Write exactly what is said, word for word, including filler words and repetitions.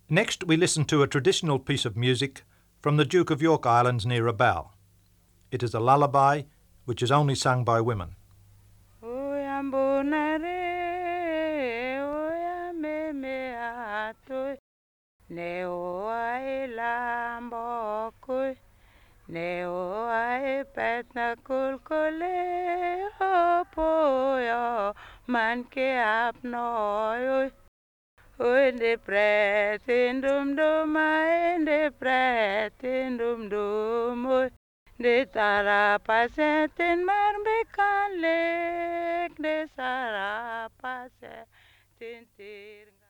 Next, we listen to a traditional piece of music from the Duke of York Islands near Rabaul. It is a lullaby which is only sung by women. Neo ai pet na kul kule ho poyo man ke ap no oi de pret in dum dum ai de pret in dum dum oi de tara pasentin mar bekan lek de sara pasentin tir